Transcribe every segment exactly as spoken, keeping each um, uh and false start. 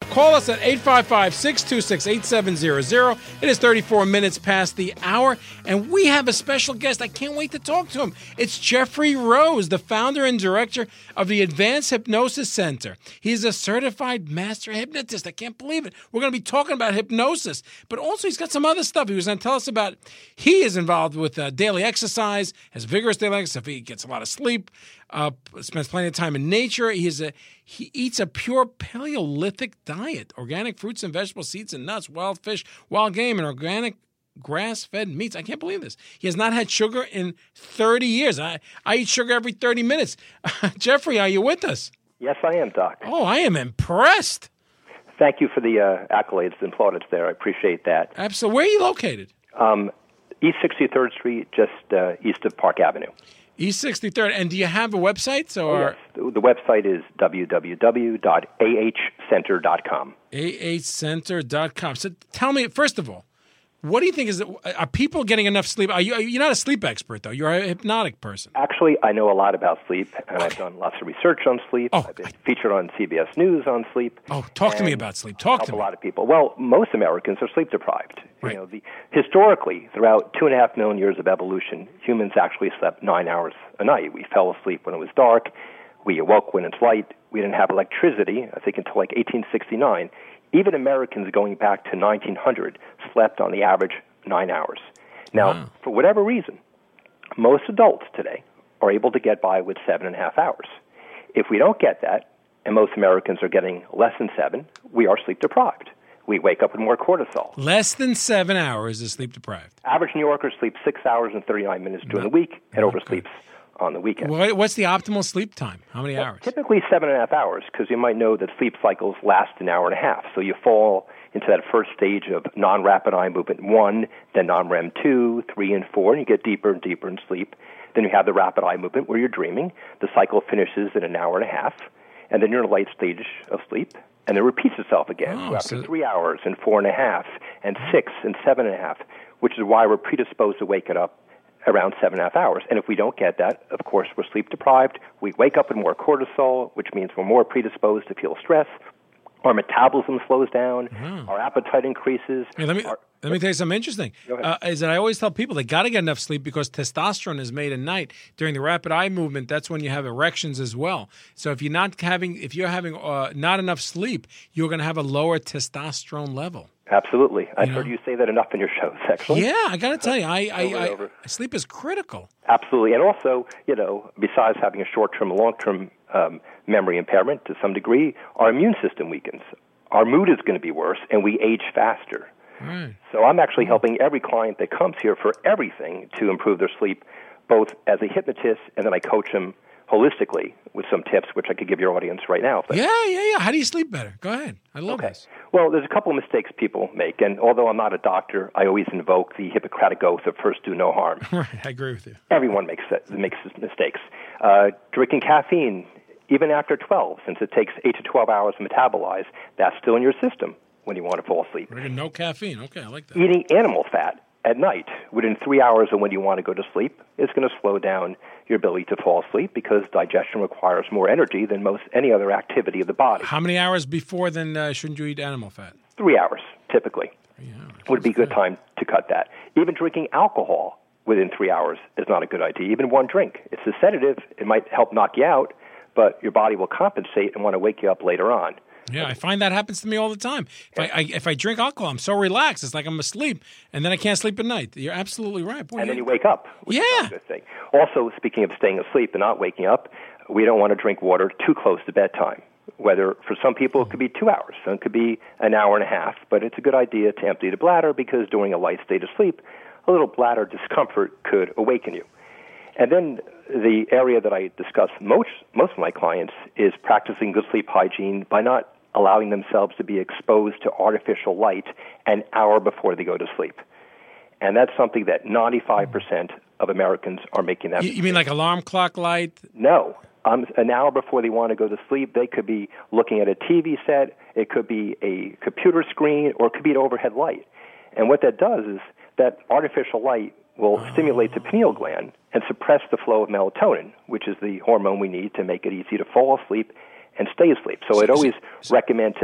call us at eight five five, six two six, eight seven zero zero. It is thirty-four minutes past the hour, and we have a special guest. I can't wait to talk to him. It's Jeffrey Rose, the founder and director of the Advanced Hypnosis Center. He's a certified master hypnotist. I can't believe it. We're going to be talking about hypnosis, but also he's got some other stuff. He was going to tell us about. He is involved with uh, daily exercise, has vigorous daily exercise. He gets a lot of sleep, uh, spends plenty of time in nature. He is a he eats a pure Paleolithic diet: organic fruits and vegetables, seeds and nuts, wild fish, wild game, and organic grass-fed meats. I can't believe this. He has not had sugar in thirty years. I, I eat sugar every thirty minutes. Jeffrey, are you with us? Yes, I am, Doc. Oh, I am impressed. Thank you for the uh, accolades and plaudits there. I appreciate that. Absolutely. Where are you located? Um, East sixty-third Street, just uh, east of Park Avenue. East sixty-third. And do you have a website? So, oh, yes. The, the website is w w w dot a h center dot com. a h center dot com. So tell me, first of all, what do you think is, are people getting enough sleep? Are you, you're not a sleep expert, though. You're a hypnotic person. Actually, I know a lot about sleep, and okay. I've done lots of research on sleep. Oh, I've been I, featured on C B S News on sleep. Oh, talk to me about sleep. Talk to me. A lot of people. Well, most Americans are sleep deprived. Right. You know, the, historically, throughout two and a half million years of evolution, humans actually slept nine hours a night. We fell asleep when it was dark. We awoke when it's light. We didn't have electricity, I think, until like eighteen sixty-nine. Even Americans going back to nineteen hundred slept on the average nine hours. Now, wow. For whatever reason, most adults today are able to get by with seven and a half hours. If we don't get that, and most Americans are getting less than seven, we are sleep deprived. We wake up with more cortisol. Less than seven hours is sleep deprived. Average New Yorker sleeps six hours and thirty-nine minutes during no. the week and no, oversleeps good. on the weekend. Well, what's the optimal sleep time? How many well, hours? Typically seven and a half hours, because you might know that sleep cycles last an hour and a half. So you fall into that first stage of non-rapid eye movement one, then non-R E M two, three, and four, and you get deeper and deeper in sleep. Then you have the rapid eye movement where you're dreaming. The cycle finishes in an hour and a half, and then you're in a light stage of sleep, and it repeats itself again oh, so after so... three hours and four and a half and six and seven and a half, which is why we're predisposed to wake it up around seven and a half hours. And if we don't get that, of course, we're sleep deprived. We wake up with more cortisol, which means we're more predisposed to feel stress. Our metabolism slows down. Wow. Our appetite increases. Hey, let me our, let me tell you something interesting. Uh, is that I always tell people they got to get enough sleep because testosterone is made at night during the rapid eye movement. That's when you have erections as well. So if you're not having if you're having uh, not enough sleep, you're going to have a lower testosterone level. Absolutely. I've you heard know? you say that enough in your shows, actually. Yeah, I got to tell you, I, I, I, over. I sleep is critical. Absolutely. And also, you know, besides having a short-term and long-term um, memory impairment to some degree, our immune system weakens. Our mood is going to be worse, and we age faster. Right. So I'm actually helping every client that comes here for everything to improve their sleep, both as a hypnotist, and then I coach them holistically with some tips, which I could give your audience right now. Yeah, yeah, yeah. How do you sleep better? Go ahead. I love okay. this. Well, there's a couple of mistakes people make, and although I'm not a doctor, I always invoke the Hippocratic Oath of first do no harm. Right, I agree with you. Everyone makes makes mistakes. Uh, drinking caffeine, even after twelve, since it takes eight to twelve hours to metabolize, that's still in your system when you want to fall asleep. No caffeine. Okay, I like that. Eating animal fat at night within three hours of when you want to go to sleep is going to slow down your ability to fall asleep because digestion requires more energy than most any other activity of the body. How many hours before then uh, shouldn't you eat animal fat? Three hours, typically. Three hours. Would be a good time to cut that. Even drinking alcohol within three hours is not a good idea, even one drink. It's a sedative. It might help knock you out, but your body will compensate and want to wake you up later on. Yeah, I find that happens to me all the time. If I, I if I drink alcohol, I'm so relaxed. It's like I'm asleep, and then I can't sleep at night. You're absolutely right. Boy, and yeah. then you wake up, which yeah. is not a good thing. Also, speaking of staying asleep and not waking up, we don't want to drink water too close to bedtime. Whether for some people it could be two hours, some it could be an hour and a half, but it's a good idea to empty the bladder because during a light state of sleep, a little bladder discomfort could awaken you. And then the area that I discuss most most of my clients is practicing good sleep hygiene by not allowing themselves to be exposed to artificial light an hour before they go to sleep. And that's something that ninety-five percent of Americans are making that You, you mean like alarm clock light? No. Um, an hour before they want to go to sleep, they could be looking at a T V set, it could be a computer screen, or it could be an overhead light. And what that does is that artificial light will oh. stimulate the pineal gland and suppress the flow of melatonin, which is the hormone we need to make it easy to fall asleep and stay asleep. So, so I'd always so, recommend to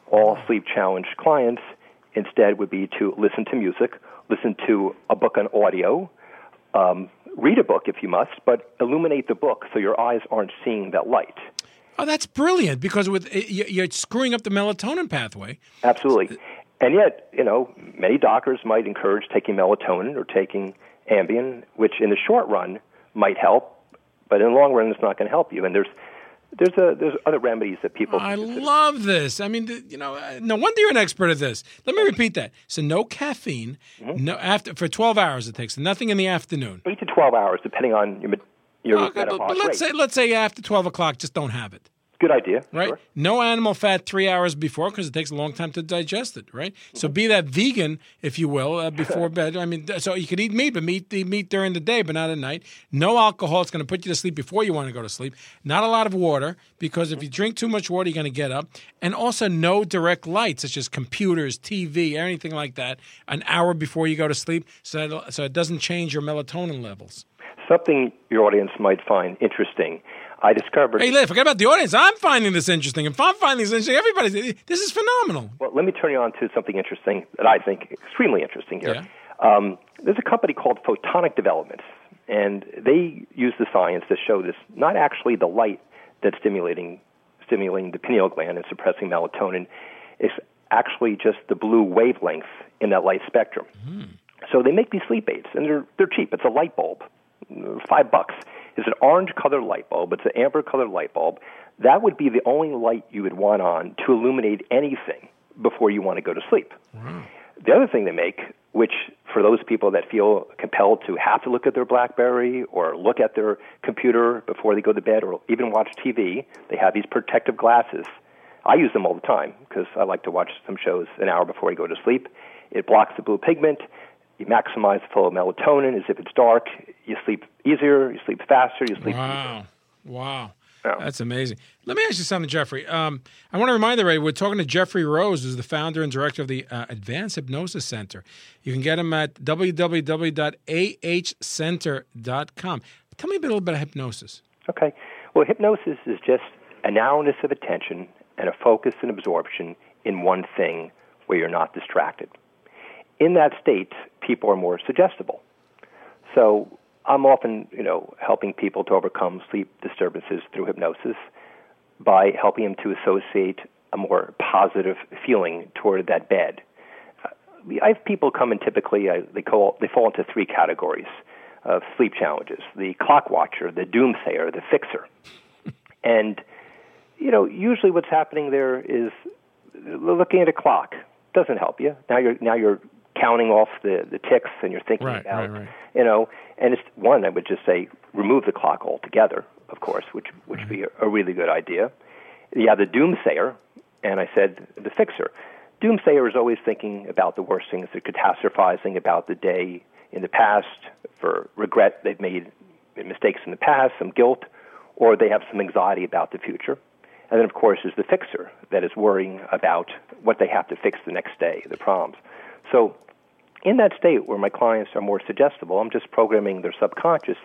All sleep-challenged clients instead would be to listen to music, listen to a book on audio, um, read a book if you must, but illuminate the book so your eyes aren't seeing that light. Oh, that's brilliant, because with you're screwing up the melatonin pathway. Absolutely. And yet, you know, many doctors might encourage taking melatonin or taking Ambien, which in the short run might help, but in the long run it's not going to help you. And there's there's a there's other remedies that people I consider. love this. I mean, you know, no wonder you're an expert at this. Let me repeat that. So no caffeine, mm-hmm. no after for twelve hours it takes, nothing in the afternoon. Eight to twelve hours, depending on your your okay, but, but let's rate. say let's say after twelve o'clock, just don't have it. Good idea. Right? Sure. No animal fat three hours before, because it takes a long time to digest it, right? Mm-hmm. So be that vegan, if you will, uh, before bed. I mean, so you could eat meat, but meat, eat meat during the day, but not at night. No alcohol. It's going to put you to sleep before you want to go to sleep. Not a lot of water, because if you drink too much water, you're going to get up. And also no direct light, such as computers, T V, anything like that, an hour before you go to sleep, so that, so it doesn't change your melatonin levels. Something your audience might find interesting. I discovered... Hey, forget about the audience. I'm finding this interesting. If I'm finding this interesting, everybody... This is phenomenal. Well, let me turn you on to something interesting that I think extremely interesting here. Yeah. Um, there's a company called Photonic Developments, and they use the science to show this, not actually the light that's stimulating stimulating the pineal gland and suppressing melatonin. It's actually just the blue wavelength in that light spectrum. Mm. So they make these sleep aids, and they're they're cheap. It's a light bulb, five bucks. It's an orange-colored light bulb. It's an amber-colored light bulb. That would be the only light you would want on to illuminate anything before you want to go to sleep. Wow. The other thing they make, which for those people that feel compelled to have to look at their BlackBerry or look at their computer before they go to bed or even watch T V, they have these protective glasses. I use them all the time because I like to watch some shows an hour before I go to sleep. It blocks the blue pigment. You maximize the flow of melatonin as if it's dark. You sleep easier. You sleep faster. You sleep Wow. deeper. Wow. Yeah. That's amazing. Let me ask you something, Jeffrey. Um, I want to remind everybody, we're talking to Jeffrey Rose, who's the founder and director of the uh, Advanced Hypnosis Center. You can get him at w w w dot a h center dot com. Tell me a little bit about hypnosis. Okay. Well, hypnosis is just a narrowness of attention and a focus and absorption in one thing where you're not distracted. In that state, people are more suggestible. So I'm often, you know, helping people to overcome sleep disturbances through hypnosis by helping them to associate a more positive feeling toward that bed. Uh, I have people come in typically, uh, they, call, they fall into three categories of sleep challenges: the clock watcher, the doomsayer, the fixer. And, you know, usually what's happening there is looking at a clock doesn't help you. Now you're now you're counting off the, the ticks, and you're thinking right, about, right, right. you know, and it's one, I would just say, remove the clock altogether, of course, which which would be a, a really good idea. You have the doomsayer, and I said the fixer. Doomsayer is always thinking about the worst things. They're catastrophizing about the day in the past, for regret they've made mistakes in the past, some guilt, or they have some anxiety about the future. And then, of course, is the fixer that is worrying about what they have to fix the next day, the problems. So in that state where my clients are more suggestible, I'm just programming their subconscious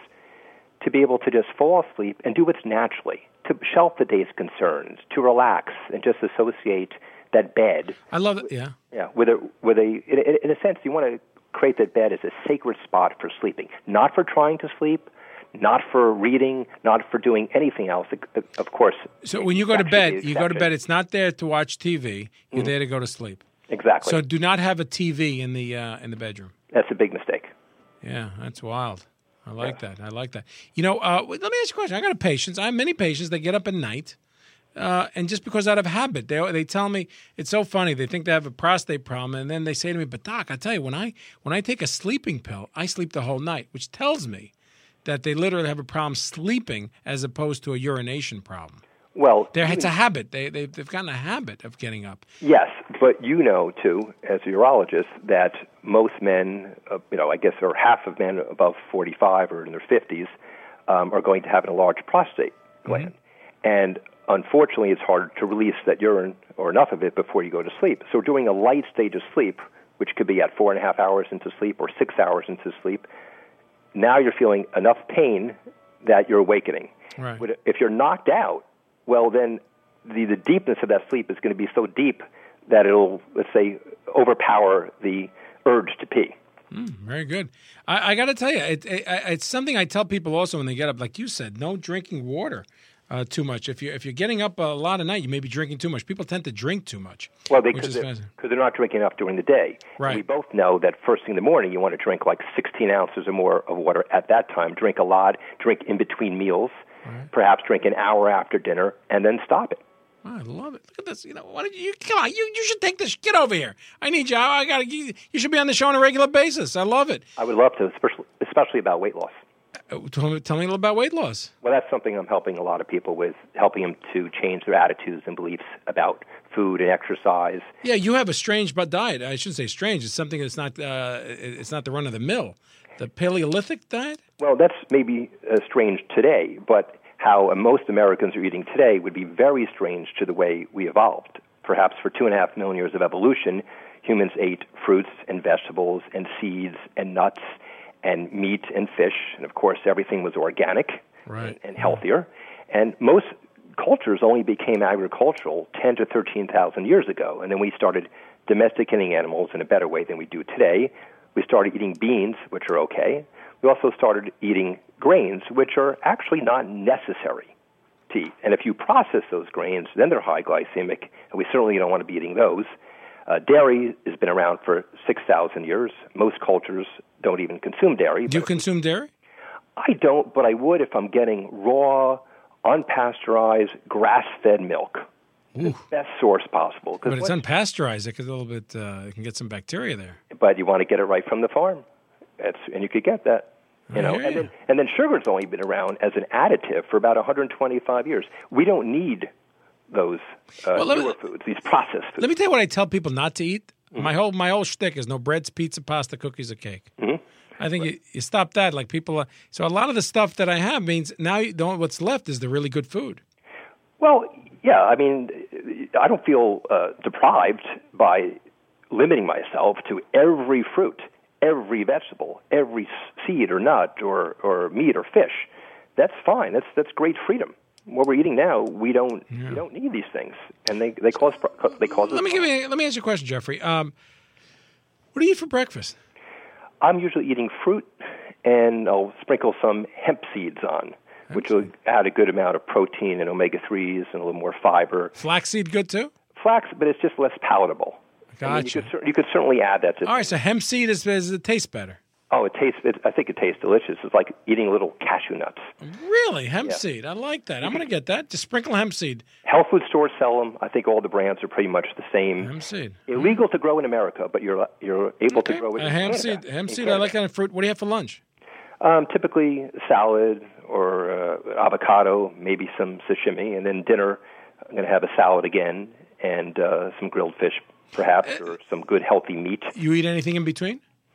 to be able to just fall asleep and do what's naturally, to shelf the day's concerns, to relax and just associate that bed. I love it, yeah. Yeah, with a, with a in, in a sense, you want to create that bed as a sacred spot for sleeping, not for trying to sleep, not for reading, not for doing anything else, of course. So when you go to bed, you go to bed, it's not there to watch T V, you're mm. there to go to sleep. Exactly. So do not have a T V in the uh, in the bedroom. That's a big mistake. Yeah, that's wild. I like yeah. that. I like that. You know, uh, let me ask you a question. I got a patient. I have many patients that get up at night, uh, and just because out of habit, they they tell me, it's so funny. They think they have a prostate problem, and then they say to me, "But doc, I tell you, when I when I take a sleeping pill, I sleep the whole night," which tells me that they literally have a problem sleeping as opposed to a urination problem. Well, They're, it's a habit. They, they've, they've gotten a habit of getting up. Yes, but you know, too, as a urologist, that most men, uh, you know, I guess, or half of men above forty-five or in their fifties um, are going to have an enlarged prostate gland. Mm-hmm. And unfortunately, it's hard to release that urine or enough of it before you go to sleep. So during a light stage of sleep, which could be at four and a half hours into sleep or six hours into sleep, now you're feeling enough pain that you're awakening. Right. If you're knocked out, well, then the, the deepness of that sleep is going to be so deep that it'll, let's say, overpower the urge to pee. Mm, very good. I, I got to tell you, it, it, it's something I tell people also when they get up. Like you said, no drinking water uh, too much. If you're, if you're getting up a lot at night, you may be drinking too much. People tend to drink too much. Well, because they, they're, they're not drinking enough during the day. Right. And we both know that first thing in the morning, you want to drink like sixteen ounces or more of water at that time. Drink a lot, drink in between meals, right. Perhaps drink an hour after dinner, and then stop it. Oh, I love it. Look at this. You know, why did you come on? You you should take this. Get over here. I need you. I got you. You should be on the show on a regular basis. I love it. I would love to, especially especially about weight loss. Uh, tell, me, tell me a little about weight loss. Well, that's something I'm helping a lot of people with, helping them to change their attitudes and beliefs about food and exercise. Yeah, you have a strange but diet. I shouldn't say strange. It's something that's not. Uh, it's not the run of the mill. The Paleolithic diet. Well, that's maybe uh, strange today, but how most Americans are eating today would be very strange to the way we evolved. Perhaps for two and a half million years of evolution, humans ate fruits and vegetables and seeds and nuts and meat and fish, and of course everything was organic right. and, and healthier. And most cultures only became agricultural ten to thirteen thousand years ago, and then we started domesticating animals in a better way than we do today. We started eating beans, which are okay. We also started eating grains, which are actually not necessary to eat. And if you process those grains, then they're high glycemic, and we certainly don't want to be eating those. Uh, dairy has been around for six thousand years. Most cultures don't even consume dairy. Do you consume dairy? I don't, but I would if I'm getting raw, unpasteurized, grass-fed milk. The best source possible. But it's unpasteurized. It could a little bit. Uh, it can get some bacteria there. But you want to get it right from the farm. That's, and you could get that, you know. And then, and then sugar's only been around as an additive for about one hundred twenty-five years. We don't need those uh, well, newer me, foods, these processed foods. Let me tell you what I tell people not to eat. Mm-hmm. My whole my whole shtick is no breads, pizza, pasta, cookies, or cake. Mm-hmm. I think right. you, you stop that. Like people, uh, so a lot of the stuff that I have means now you don't, what's left is the really good food. Well, yeah. I mean, I don't feel uh, deprived by limiting myself to every fruit, every vegetable, every seed or nut or, or meat or fish. That's fine. That's that's great freedom. What we're eating now, we don't yeah. we don't need these things, and they they cause they cause. Let me give you, let me ask you a question, Jeffrey. Um, what do you eat for breakfast? I'm usually eating fruit, and I'll sprinkle some hemp seeds on, hemp which will add a good amount of protein and omega threes and a little more fiber. Flaxseed good too? Flax, but it's just less palatable. Gotcha. I mean, you, could, you could certainly add that to. All right, so hemp seed is, is it tastes better. Oh, it tastes. It, I think it tastes delicious. It's like eating little cashew nuts. Really, hemp yeah. seed? I like that. I'm going to get that. Just sprinkle hemp seed. Health food stores sell them. I think all the brands are pretty much the same. Hemp seed. Illegal to grow in America, but you're you're able okay. to grow it. A in hemp Canada, seed. Hemp seed. Canada. I like that kind of fruit. What do you have for lunch? Um, typically salad or uh, avocado, maybe some sashimi, and then dinner. I'm going to have a salad again and uh, some grilled fish, perhaps, or some good healthy meat. You eat anything in between?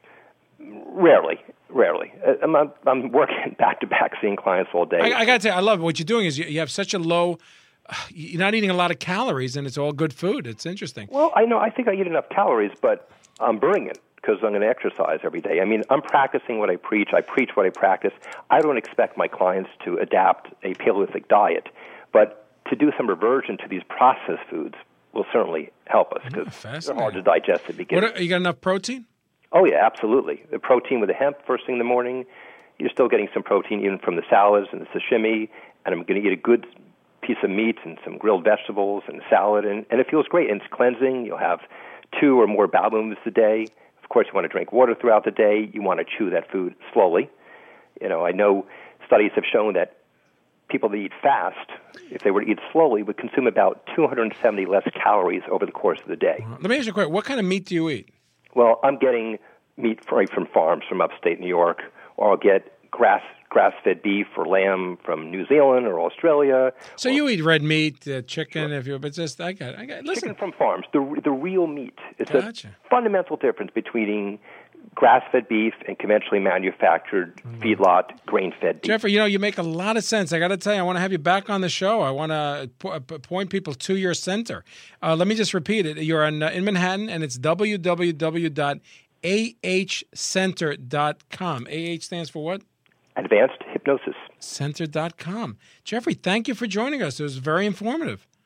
Rarely, rarely. I'm, I'm working back to back, seeing clients all day. I, I got to tell you, I love it. What you're doing is you, you have such a low. Uh, you're not eating a lot of calories, and it's all good food. It's interesting. Well, I know. I think I eat enough calories, but I'm burning it because I'm going to exercise every day. I mean, I'm practicing what I preach. I preach what I practice. I don't expect my clients to adapt a Paleolithic diet, but to do some reversion to these processed foods will certainly help us because oh, they're hard to digest to begin. What are, you got enough protein? Oh, yeah, absolutely. The protein with the hemp first thing in the morning, you're still getting some protein even from the salads and the sashimi, and I'm going to eat a good piece of meat and some grilled vegetables and salad, and, and it feels great. And it's cleansing. You'll have two or more bowel movements a day. Of course, you want to drink water throughout the day. You want to chew that food slowly. You know, I know studies have shown that people that eat fast, if they were to eat slowly, would consume about two hundred seventy less calories over the course of the day. Let me ask you a question. What kind of meat do you eat? Well, I'm getting meat right from farms from upstate New York, or I'll get grass grass-fed beef or lamb from New Zealand or Australia. So or, you eat red meat, uh, chicken, sure. if you but just I got I got listen. Chicken from farms, the the real meat. It's gotcha. a fundamental difference between eating grass-fed beef and conventionally manufactured mm. feedlot grain-fed beef. Jeffrey, you know, you make a lot of sense. I got to tell you, I want to have you back on the show. I want to po- point people to your center. Uh, let me just repeat it. You're in, uh, in Manhattan, and it's w w w dot a h center dot com. A H stands for what? Advanced Hypnosis. Center dot com. Jeffrey, thank you for joining us. It was very informative.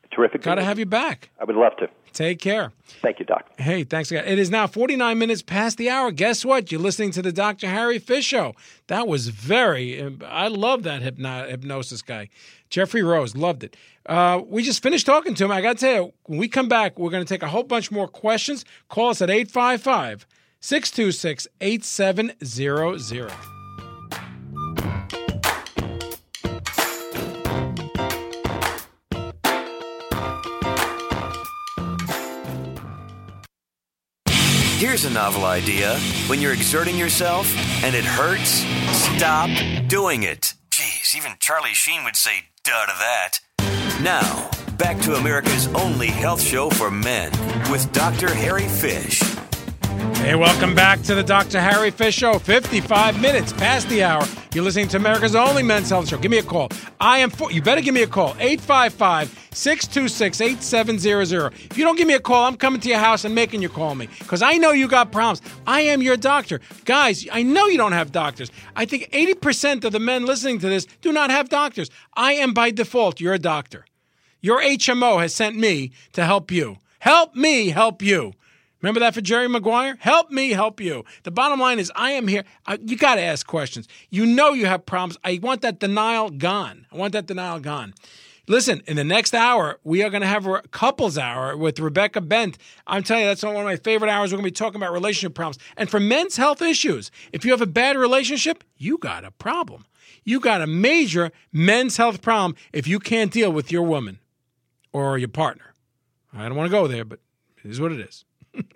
Terrific. Got to have you back. I would love to. Take care. Thank you, Doc. Hey, thanks again. It is now forty-nine minutes past the hour. Guess what? You're listening to the Doctor Harry Fish Show. That was very, I love that hypno- hypnosis guy. Jeffrey Rose, loved it. Uh, we just finished talking to him. I got to tell you, when we come back, we're going to take a whole bunch more questions. Call us at eight five five, six two six, eight seven zero zero. Here's a novel idea. When you're exerting yourself and it hurts, stop doing it. Geez, even Charlie Sheen would say duh to that. Now, back to America's only health show for men with Doctor Harry Fish. Hey, welcome back to the Doctor Harry Fish Show. fifty-five minutes past the hour. You're listening to America's only men's health show. Give me a call. I am for, you better give me a call. eight five five, six two six, eight seven zero zero. If you don't give me a call, I'm coming to your house and making you call me because I know you got problems. I am your doctor. Guys, I know you don't have doctors. I think eighty percent of the men listening to this do not have doctors. I am by default your doctor. Your H M O has sent me to help you. Help me help you. Remember that for Jerry Maguire? Help me help you. The bottom line is I am here. I, you got to ask questions. You know you have problems. I want that denial gone. I want that denial gone. Listen, in the next hour, we are going to have a couples hour with Rebecca Bent. I'm telling you, that's one of my favorite hours. We're going to be talking about relationship problems. And for men's health issues, if you have a bad relationship, you got a problem. You got a major men's health problem if you can't deal with your woman or your partner. I don't want to go there, but it is what it is.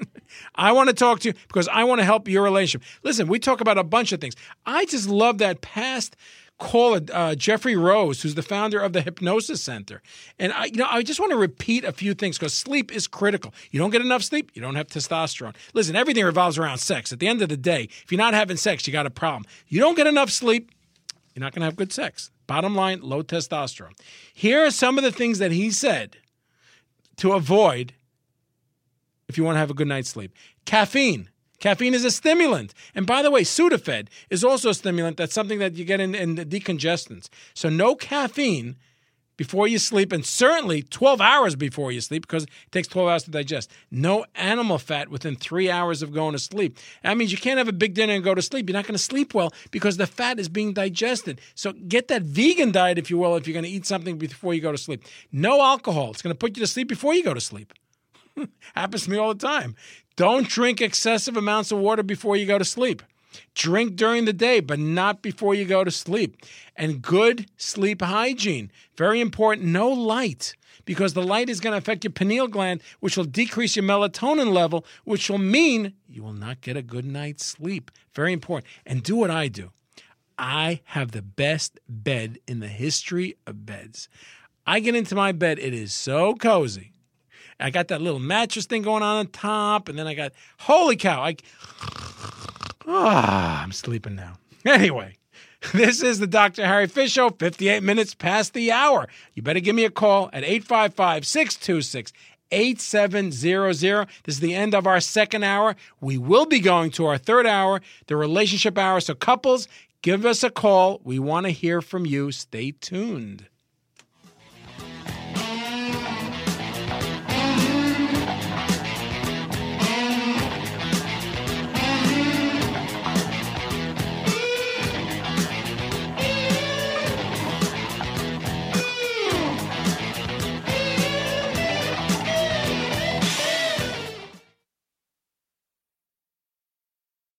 I want to talk to you because I want to help your relationship. Listen, we talk about a bunch of things. I just love that past caller, uh, Jeffrey Rose, who's the founder of the Hypnosis Center. And I, you know, I just want to repeat a few things because sleep is critical. You don't get enough sleep, you don't have testosterone. Listen, everything revolves around sex. At the end of the day, if you're not having sex, you got a problem. You don't get enough sleep, you're not going to have good sex. Bottom line, low testosterone. Here are some of the things that he said to avoid if you want to have a good night's sleep. Caffeine. Caffeine is a stimulant. And by the way, Sudafed is also a stimulant. That's something that you get in, in the decongestants. So no caffeine before you sleep, and certainly twelve hours before you sleep because it takes twelve hours to digest. No animal fat within three hours of going to sleep. That means you can't have a big dinner and go to sleep. You're not going to sleep well because the fat is being digested. So get that vegan diet, if you will, if you're going to eat something before you go to sleep. No alcohol. It's going to put you to sleep before you go to sleep. Happens to me all the time. Don't drink excessive amounts of water before you go to sleep. Drink during the day, but not before you go to sleep. And good sleep hygiene. Very important. No light, because the light is going to affect your pineal gland, which will decrease your melatonin level, which will mean you will not get a good night's sleep. Very important. And do what I do. I have the best bed in the history of beds. I get into my bed. It is so cozy. I got that little mattress thing going on on top, and then I got, holy cow, I, ah, I'm sleeping now. Anyway, this is the Doctor Harry Fish Show, fifty-eight minutes past the hour. You better give me a call at eight five five, six two six, eight seven zero zero. This is the end of our second hour. We will be going to our third hour, the relationship hour. So couples, give us a call. We want to hear from you. Stay tuned.